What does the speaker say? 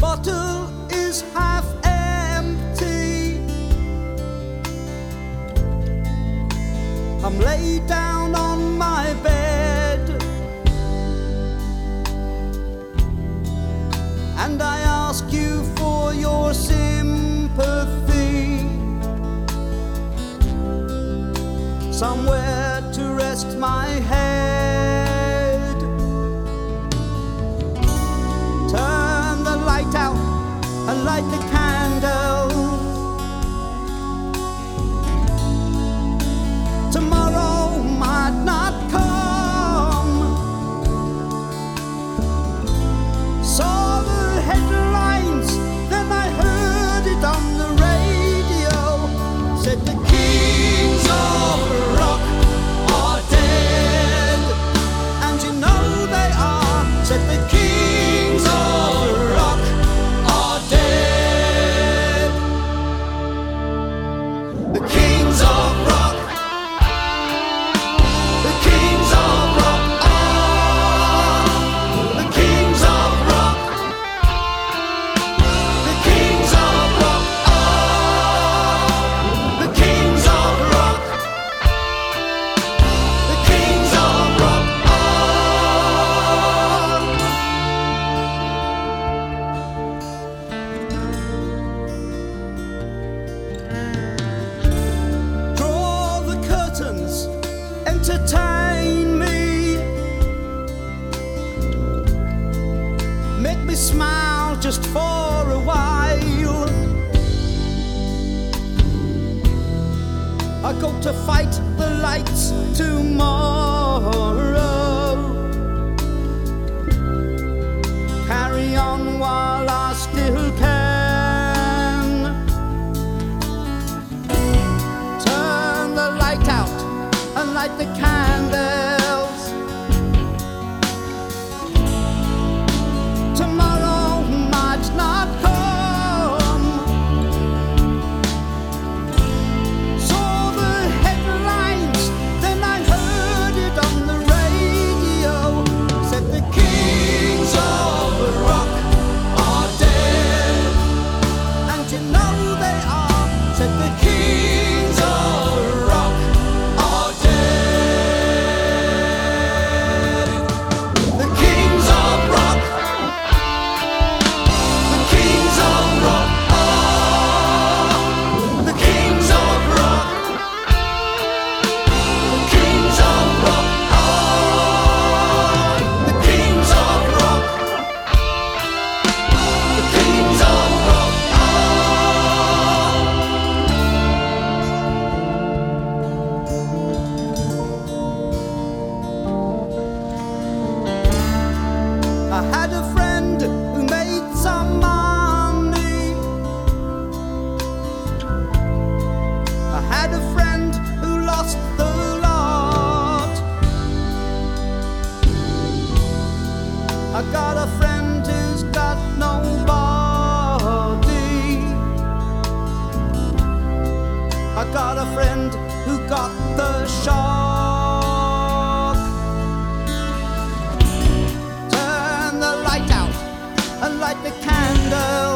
bottle is half empty. I'm laid down on my bed, and I ask you for your sympathy, somewhere to rest my head. Turn the light out and light the candle. Tomorrow might not come. Saw the headlines, then I heard it on the radio. Said the kings of rock are dead, and you know they are. Said the kings of rock are dead. The kings of rock. The kings of rock are. The kings of rock. The kings of rock are. The kings of rock. The kings of rock are. Draw the curtains, entertain me, make me smile just for a while. I go to fight the lights tomorrow. Carry on while I still can. Turn the light out and light the candles. Tomorrow might not come. Saw the headlines, then I heard it on the radio. Said the kings of rock are dead, and you know they are. Said the kings of rock are dead. The kings of rock. The kings of rock are. The kings of rock. The kings of rock are. The kings of rock. The kings of rock are. I had a friend who made some money. I had a friend who lost the lot. I got a friend who's got nobody. I got a friend who got the shock. Turn the light out and light the candle.